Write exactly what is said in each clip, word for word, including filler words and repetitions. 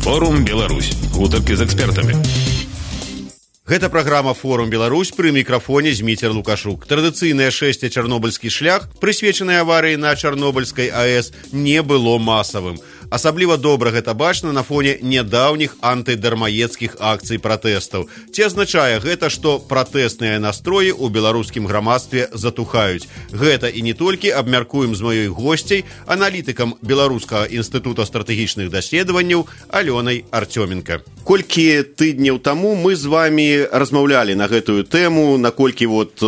Форум Беларусь. Гутаркі з экспертамі. Гэта праграма «Форум Беларусь», пры мікрафоне Зміцер Лукашук. Традыцыйнае шэсце «Чарнобыльскі шлях», прысвечанае аварыі на Чарнобыльскай АЭС, не было масавым. Асабліва добра гэта бачна на фоне нядаўніх антыдармаедскіх акцый пратэстаў. Ці азначае гэта, што пратэсныя настроі ў беларускім грамадстве затухаюць. Гэта і не толькі абмяркуем з маёй госцяй, аналітыкам Беларускага інстытута стратэгічных даследаванняў Алёнай Артёменка. Колькі тыдняў таму мы з вами размаўлялі на гэтую тэму, наколькі вот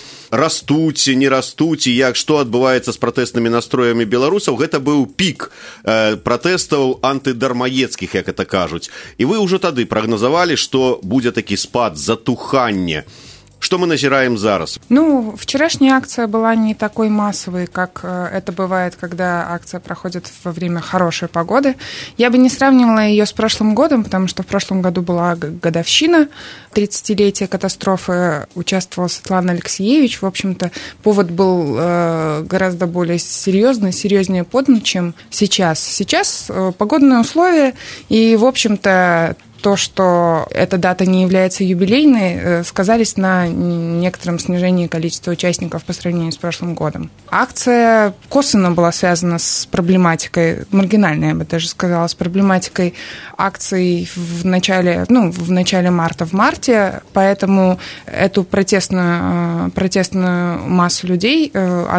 растуць, не растуць, і як што адбываецца з пратэснымі настроямі беларусаў. Гэта быў пік э, пратэстаў антыдармаедскіх, як это кажуць. І вы ўжо тады прагназавалі, што будзе такі спад, затуханне. Что мы назираем зараз? Ну, вчерашняя акция была не такой массовой, как это бывает, когда акция проходит во время хорошей погоды. Я бы не сравнивала ее с прошлым годом, потому что в прошлом году была годовщина тридцатилетия катастрофы, участвовала Светлана Алексеевич. В общем-то, повод был гораздо более серьезный, серьезнее подан, чем сейчас. Сейчас погодные условия, и, в общем-то, то, что эта дата не является юбилейной, сказались на некотором снижении количества участников по сравнению с прошлым годом. Акция косвенно была связана с проблематикой, маргинальной, я бы даже сказала, с проблематикой акций в начале, ну, в начале марта, в марте, поэтому эту протестную, протестную массу людей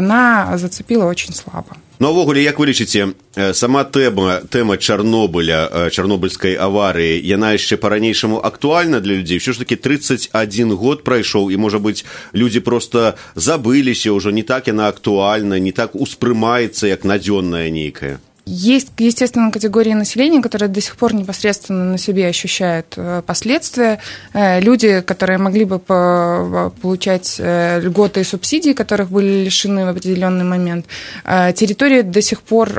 она зацепила очень слабо. Ну, а ввогуле, як вы лічыце, сама тэма, тэма Чарнобыля, чарнобыльскай аварыі, яна яшчэ па-ранейшаму актуальна для людзей? Ўсё ж такі тридцать один год прайшоў, і, можа быць, людзі проста забыліся ўжо, не так яна актуальна, не так успрымаецца, як надзённая нейкая. Есть, естественно, категории населения, которые до сих пор непосредственно на себе ощущают последствия. Люди, которые могли бы получать льготы и субсидии, которых были лишены в определенный момент. Территории до сих пор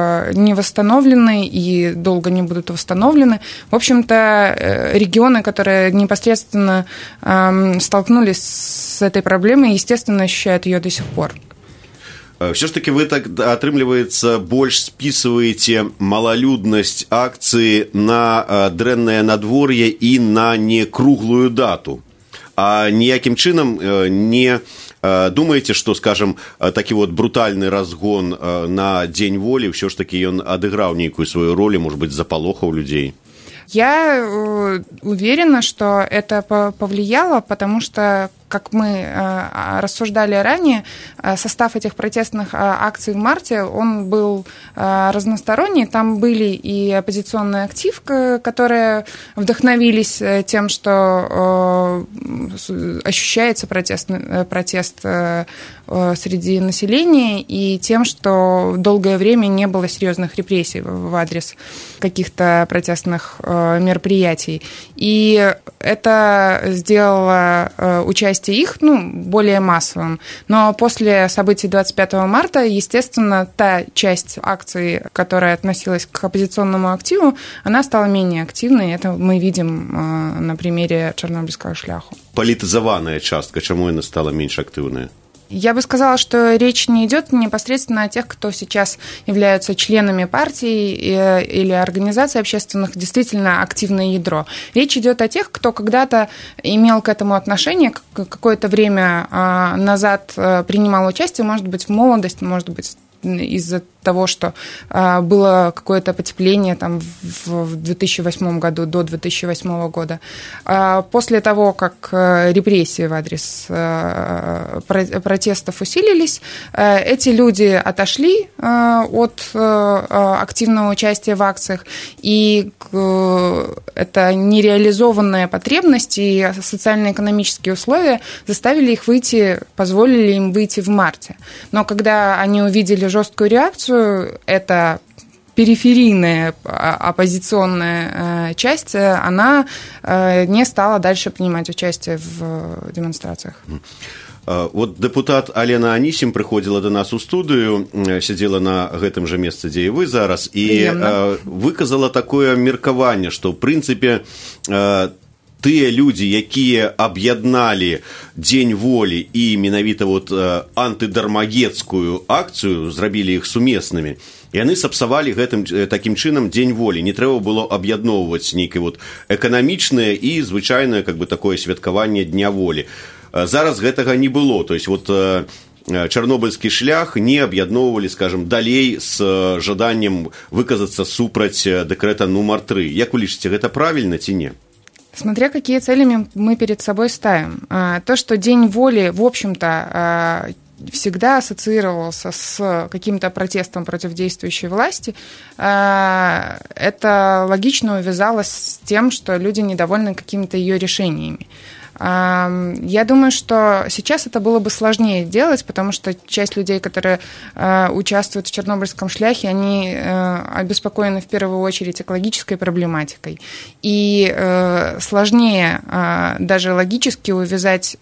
не восстановлены и долго не будут восстановлены. В общем-то, регионы, которые непосредственно столкнулись с этой проблемой, естественно, ощущают ее до сих пор. Все ж таки вы так, атрымліваецца, больш спісваеце малалюднасць акцыі на дрэннае надвор'е і на некруглую дату. А ніякім чынам не думаеце, што, скажем, такі вот брутальны разгон на Дзень волі, ўсё ж таки ён адыграў нейкую сваю роль, может быть, запалохаў людзей? Я уверена, что это повлияло, потому что, как мы рассуждали ранее, состав этих протестных акций в марте, он был разносторонний. Там были и оппозиционный актив, которые вдохновились тем, что ощущается протест, протест среди населения, и тем, что долгое время не было серьезных репрессий в адрес каких-то протестных мероприятий. И это сделало участие их, ну, более массовым. Но после событий двадцать пятого марта, естественно, та часть акций, которая относилась к оппозиционному активу, она стала менее активной. Это мы видим на примере Чарнобыльского шляху. Политизованная частка, чему она стала меньше активной? Я бы сказала, что речь не идет непосредственно о тех, кто сейчас являются членами партии или организации общественных, действительно активное ядро. Речь идет о тех, кто когда-то имел к этому отношение, какое-то время назад принимал участие, может быть, в молодости, может быть, из-за того, что а, было какое-то потепление там, в, в две тысячи восьмом году, до две тысячи восьмого года. А после того, как а, репрессии в адрес а, протестов усилились, а, эти люди отошли а, от а, активного участия в акциях, и а, это нереализованная потребность и социально-экономические условия заставили их выйти, позволили им выйти в марте. Но когда они увидели жесткую реакцию, это периферийная оппозиционная часть, она не стала дальше принимать участие в демонстрациях. Вот депутат Алена Анісім прыходзіла до нас у студыю, сядзела на гэтым жа месцы, дзе і вы зараз, і выказала такое меркаванне, што, ў прынцыпе, тыя людзі, якія аб'ядналі дзень волі і менавіта вот антыдармагецкую акцыю, зрабілі іх сумеснымі, яны сапсавалі гэтым такім чынам дзень волі. Не трэба было аб'ядноўваць нейкае вот эканамічнае і звычайнае как бы такое святкаванне дня волі. Зараз гэтага не было. То есть вот чарнобыльскі шлях не аб'ядноўвалі, скажем, далей з жаданнем выказацца супраць дэкрэта нумар тры. Як вы лічыце, гэта правільна ці не? Смотря какие цели мы перед собой ставим. То, что День воли, в общем-то, всегда ассоциировался с каким-то протестом против действующей власти, это логично увязалось с тем, что люди недовольны какими-то ее решениями. Я думаю, что сейчас это было бы сложнее делать, потому что часть людей, которые участвуют в Чернобыльском шляхе, они обеспокоены в первую очередь экологической проблематикой. И сложнее даже логически увязать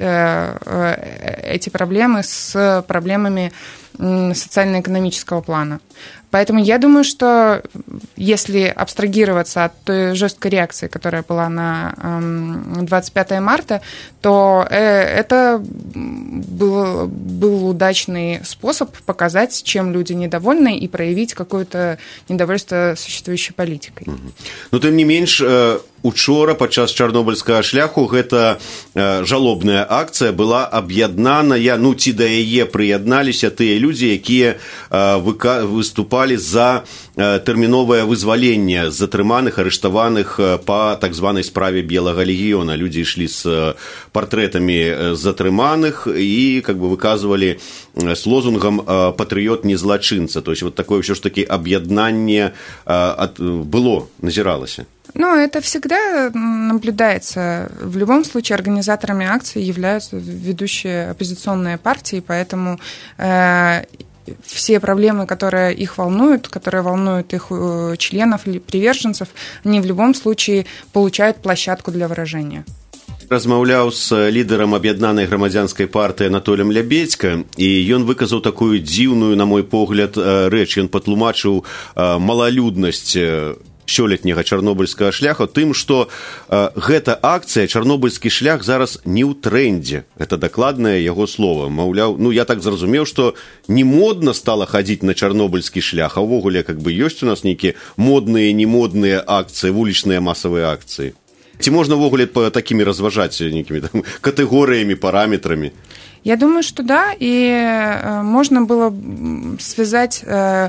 эти проблемы с проблемами социально-экономического плана. Поэтому я думаю, что если абстрагироваться от той жесткой реакции, которая была на двадцать пятое марта, то это был, был удачный способ показать, чем люди недовольны, и проявить какое-то недовольство существующей политикой. Но тем не меньше, учора падчас чарнобыльскага шляху гэта жалобная акцыя была аб'яднаная, ну ці да яе прыядналіся тыя людзі, якія выступалі за тэрміновае вызваленне затрыманых, арыштаваных па так званай справе Белага легіёна. Людзі ішлі з партрэтамі затрыманых і как бы выказвалі с лозунгам «Патрыёт не злачынца». То есть вот такое все ж таки аб'яднанне было, назіралася. Ну, это всегда наблюдается. В любом случае организаторами акции являются ведущие оппозиционные партии, поэтому э, все проблемы, которые их волнуют, которые волнуют их членов или приверженцев, они в любом случае получают площадку для выражения. Размаўляў з лідарам аб'яднанай грамадзянскай партыі Анатолем Лябедзька, і ён выказаў такую дзіўную, на мой погляд, рэч. Ён патлумачыў малалюднасць сёлетняга чарнобыльскага шляху тым, што э, гэта акцыя, чарнобыльскі шлях зараз не ў трэндзе. Гэта дакладнае яго слова. Маўляў, ну я так зразумеў, што не модна стала хадзіць на чарнобыльскі шлях, а ўвогуле как бы ёсць у нас нейкія модныя, немодныя акцыі, вулічныя масавыя акцыі. Ці можна ўвогуле па такімі разважаць нейкімі там катэгорыямі, параметрамі? Я думаю, что да, и можно было связать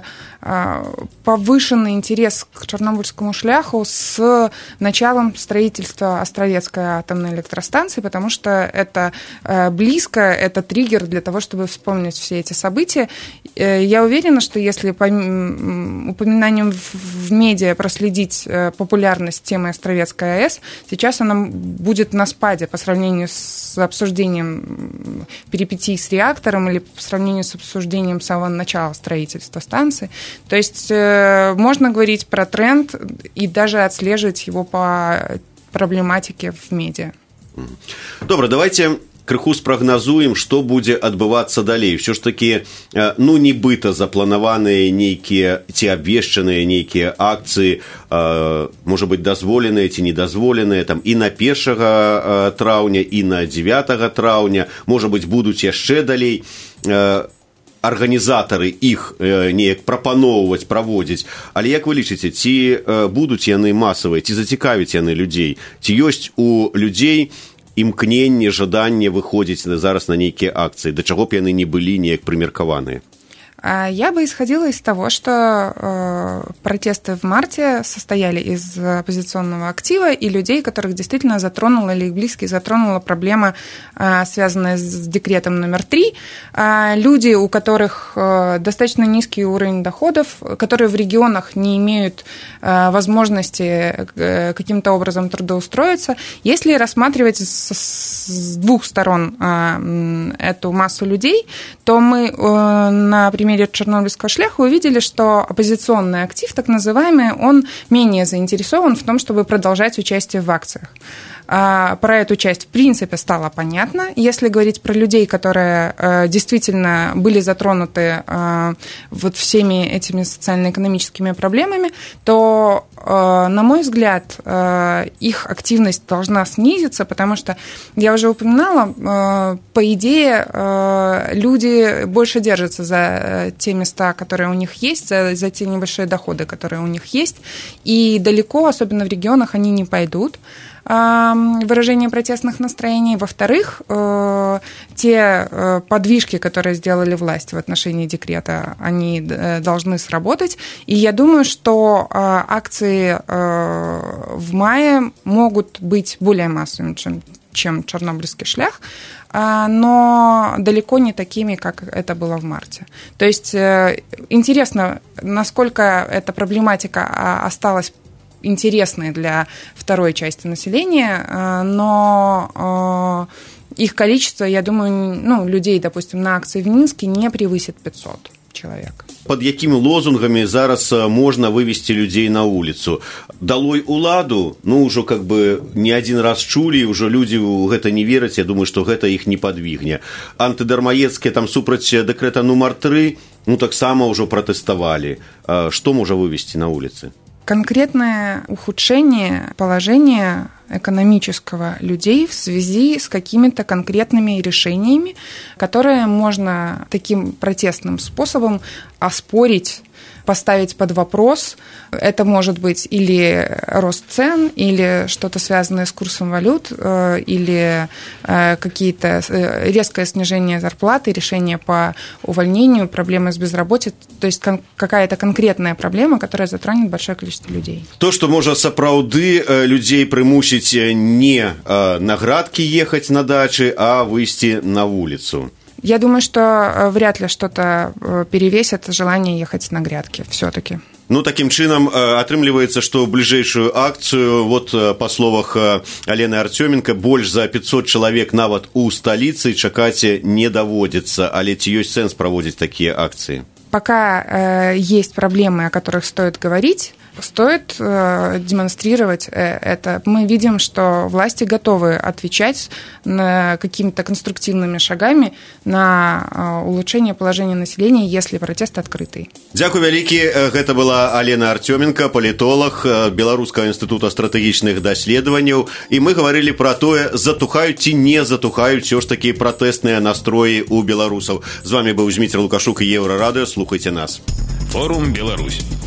повышенный интерес к Чернобыльскому шляху с началом строительства Островецкой атомной электростанции, потому что это близко, это триггер для того, чтобы вспомнить все эти события. Я уверена, что если по упоминаниям в медиа проследить популярность темы Островецкой АЭС, сейчас она будет на спаде по сравнению с обсуждением перипетий с реактором или по сравнению с обсуждением самого начала строительства станции. То есть э, можно говорить про тренд и даже отслеживать его по проблематике в медиа. Добра, давайте крыху спрагназуем, што будзе адбывацца далей. Все ж таки, ну, нібыта запланаваныя нейкія ці абвешчаныя нейкія акцыі, можа быць, дазволеныя ці недазволеныя, там і на першага траўня, і на дзевятага траўня, можа быць, будуць яшчэ далей. Арганізатары іх неяк прапаноўваць, праводзіць. Але як вы лічыце, ці будуць яны масавыя, ці зацікавяць яны людзей? Ці ёсць у людзей імкненне, жаданне выходзіць зараз на нейкія акцыі, да чаго б яны не былі неяк прымеркаваныя? Я бы исходила из того, что протесты в марте состояли из оппозиционного актива и людей, которых действительно затронула или их близких затронула проблема, связанная с декретом номер три. Люди, у которых достаточно низкий уровень доходов, которые в регионах не имеют возможности каким-то образом трудоустроиться. Если рассматривать с двух сторон эту массу людей, то мы, например, в примере Чернобыльского шляха увидели, что оппозиционный актив, так называемый, он менее заинтересован в том, чтобы продолжать участие в акциях. про эту часть, в принципе, стало понятно. Если говорить про людей, которые действительно были затронуты вот всеми этими социально-экономическими проблемами, то, на мой взгляд, их активность должна снизиться, потому что, я уже упоминала, по идее, люди больше держатся за те места, которые у них есть, за, за те небольшие доходы, которые у них есть, и далеко, особенно в регионах, они не пойдут. Выражение протестных настроений. Во-вторых, те подвижки, которые сделали власть в отношении декрета, они должны сработать. И я думаю, что акции в мае могут быть более массовыми, чем, чем чернобыльский шлях, но далеко не такими, как это было в марте. То есть интересно, насколько эта проблематика осталась интересные для второй части населения, но их количество, я думаю, ну, людей, допустим, на акции в Минске не превысит пятьсот человек. Под якімі лозунгамі зараз можна вывести людзей на улицу? Далой уладу, ну, ўжо как бы не один раз чулі, ўжо людзі ў гэта не вераць, я думаю, што гэта іх не падвігне. Антыдармаецкія там супраць дэкрэта нумар тры, ну, таксама ўжо пратэставалі. Што можа вывести на улицы? Конкретное ухудшение положения экономического людей в связи с какими-то конкретными решениями, которые можно таким протестным способом оспорить, поставить под вопрос. Это может быть или рост цен, или что-то связанное с курсом валют, или какие-то резкое снижение зарплаты, решение по увольнению, проблемы с безработицей, то есть какая-то конкретная проблема, которая затронет большое количество людей. То, что можа сапраўды людей прымусіць не на градкі ехаць на дачы, а выйсці на улицу. Я думаю, что вряд ли что-то перевесит желание ехать на грядки все-таки. Ну, таким чынам, атрымліваецца, што бліжэйшую акцыю, вот па словах Алены Артёменко, больш за пятьсот чалавек нават у сталіцы чакаць не даводзіцца, але ці ёсць сэнс праводзіць такія акцыі? Пока э, есть проблемы, о которых стоит говорить, стоит э, демонстрировать э, это. Мы видим, что власти готовы отвечать на какими-то конструктивными шагами на э, улучшение положения населения, если протест открытый. Дзякуй вялікі. Гэта была Алена Артёменко, палітолог Беларускага інстытута стратэгічных даследаванняў. І мы гаварылі пра тое, затухаюць ці не затухаюць ўсё ж такі пратэсныя настроі ў беларусаў. З вами быў Зміцер Лукашук і Еўрарадыё. Слухайте нас. Форум Беларусь.